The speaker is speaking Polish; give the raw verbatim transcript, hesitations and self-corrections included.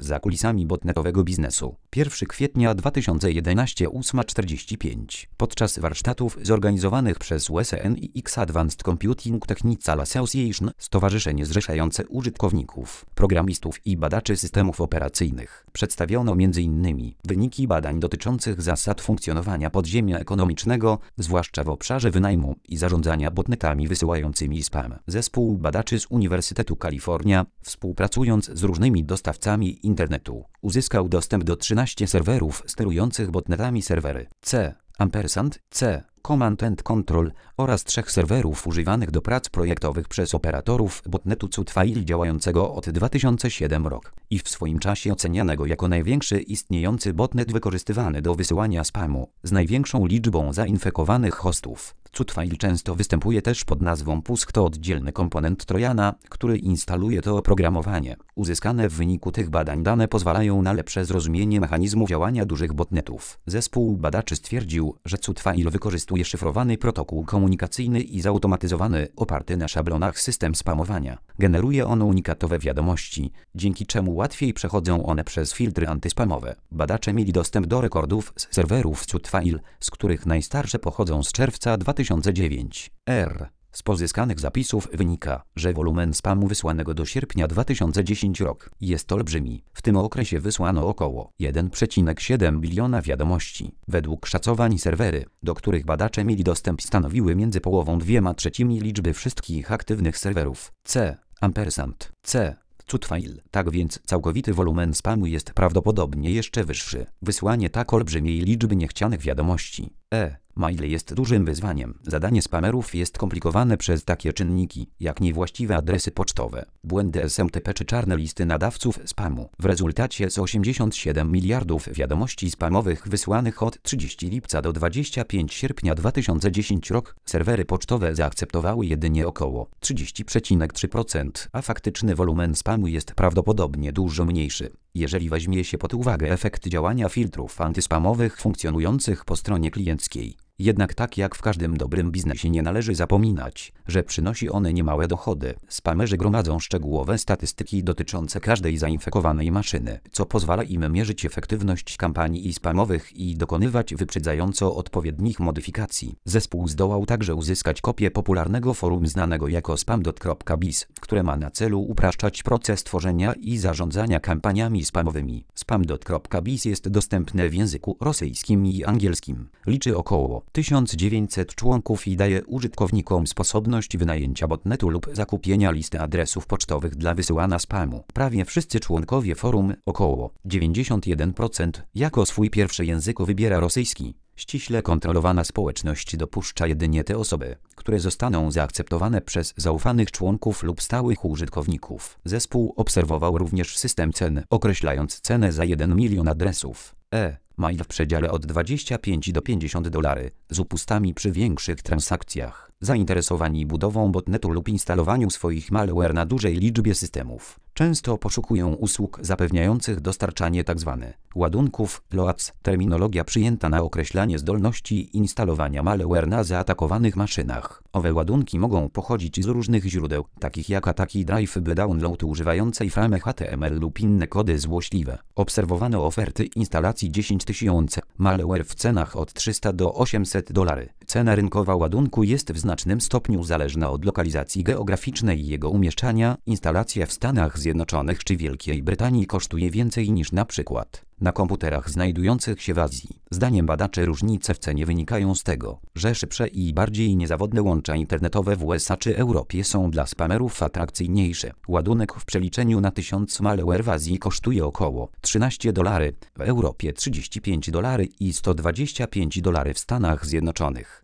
Za kulisami botnetowego biznesu. pierwszego kwietnia dwa tysiące jedenastego ósma czterdzieści pięć. Podczas warsztatów zorganizowanych przez U S N I X Advanced Computing Technical Association, stowarzyszenie zrzeszające użytkowników, programistów i badaczy systemów operacyjnych, przedstawiono między innymi wyniki badań dotyczących zasad funkcjonowania podziemia ekonomicznego, zwłaszcza w obszarze wynajmu i zarządzania botnetami wysyłającymi spam. Zespół badaczy z Uniwersytetu Kalifornia, współpracując z różnymi dostawcami internetu, uzyskał dostęp do trzynastu serwerów sterujących botnetami serwery C, ampersand, C, Command and Control oraz trzech serwerów używanych do prac projektowych przez operatorów botnetu Cutfile działającego od dwa tysiące siódmego roku i w swoim czasie ocenianego jako największy istniejący botnet wykorzystywany do wysyłania spamu z największą liczbą zainfekowanych hostów. Cutfile często występuje też pod nazwą Pusk, to oddzielny komponent Trojana, który instaluje to oprogramowanie. Uzyskane w wyniku tych badań dane pozwalają na lepsze zrozumienie mechanizmu działania dużych botnetów. Zespół badaczy stwierdził, że Cutfile wykorzystuje szyfrowany protokół komunikacyjny i zautomatyzowany, oparty na szablonach system spamowania. Generuje on unikatowe wiadomości, dzięki czemu łatwiej przechodzą one przez filtry antyspamowe. Badacze mieli dostęp do rekordów z serwerów Cutfile, z których najstarsze pochodzą z czerwca dwa tysiące dziewiątego. R. Z pozyskanych zapisów wynika, że wolumen spamu wysłanego do sierpnia dwa tysiące dziesiątego roku jest olbrzymi. W tym okresie wysłano około jeden przecinek siedem biliona wiadomości. Według szacowań serwery, do których badacze mieli dostęp, stanowiły między połową dwiema trzecimi liczby wszystkich aktywnych serwerów C, ampersand, C, Cutfile. Tak więc całkowity wolumen spamu jest prawdopodobnie jeszcze wyższy. Wysłanie tak olbrzymiej liczby niechcianych wiadomości E. Mail jest dużym wyzwaniem. Zadanie spamerów jest komplikowane przez takie czynniki, jak niewłaściwe adresy pocztowe, błędy S M T P czy czarne listy nadawców spamu. W rezultacie z osiemdziesiąt siedem miliardów wiadomości spamowych wysłanych od trzydziestego lipca do dwudziestego piątego sierpnia dwa tysiące dziesiątego roku, serwery pocztowe zaakceptowały jedynie około trzydzieści przecinek trzy procent, a faktyczny wolumen spamu jest prawdopodobnie dużo mniejszy. Jeżeli weźmie się pod uwagę efekt działania filtrów antyspamowych funkcjonujących po stronie klienckiej. Jednak tak jak w każdym dobrym biznesie nie należy zapominać, że przynosi one niemałe dochody. Spamerzy gromadzą szczegółowe statystyki dotyczące każdej zainfekowanej maszyny, co pozwala im mierzyć efektywność kampanii spamowych i dokonywać wyprzedzająco odpowiednich modyfikacji. Zespół zdołał także uzyskać kopię popularnego forum znanego jako spam kropka biz, które ma na celu upraszczać proces tworzenia i zarządzania kampaniami spamowymi. spam kropka biz jest dostępne w języku rosyjskim i angielskim. Liczy około tysiąc dziewięćset członków i daje użytkownikom sposobność wynajęcia botnetu lub zakupienia listy adresów pocztowych dla wysyłania spamu. Prawie wszyscy członkowie forum, około dziewięćdziesiąt jeden procent, jako swój pierwszy język wybiera rosyjski. Ściśle kontrolowana społeczność dopuszcza jedynie te osoby, które zostaną zaakceptowane przez zaufanych członków lub stałych użytkowników. Zespół obserwował również system cen, określając cenę za jeden milion adresów E. Mail w przedziale od dwudziestu pięciu do pięćdziesięciu dolarów, z upustami przy większych transakcjach. Zainteresowani budową botnetu lub instalowaniu swoich malware na dużej liczbie systemów często poszukują usług zapewniających dostarczanie tzw. ładunków loads, terminologia przyjęta na określanie zdolności instalowania malware na zaatakowanych maszynach. Owe ładunki mogą pochodzić z różnych źródeł, takich jak ataki drive by download używającej frame H T M L lub inne kody złośliwe. Obserwowano oferty instalacji dziesięć tysięcy malware w cenach od trzysta do osiemset dolarów. Cena rynkowa ładunku jest w znacznym stopniu zależna od lokalizacji geograficznej i jego umieszczania. Instalacja w Stanach Zjednoczonych czy Wielkiej Brytanii kosztuje więcej niż na przykład na komputerach znajdujących się w Azji. Zdaniem badaczy różnice w cenie wynikają z tego, że szybsze i bardziej niezawodne łącza internetowe w U S A czy Europie są dla spamerów atrakcyjniejsze. Ładunek w przeliczeniu na tysiąc malware w Azji kosztuje około trzynaście dolarów, w Europie trzydzieści pięć dolarów i sto dwadzieścia pięć dolarów w Stanach Zjednoczonych.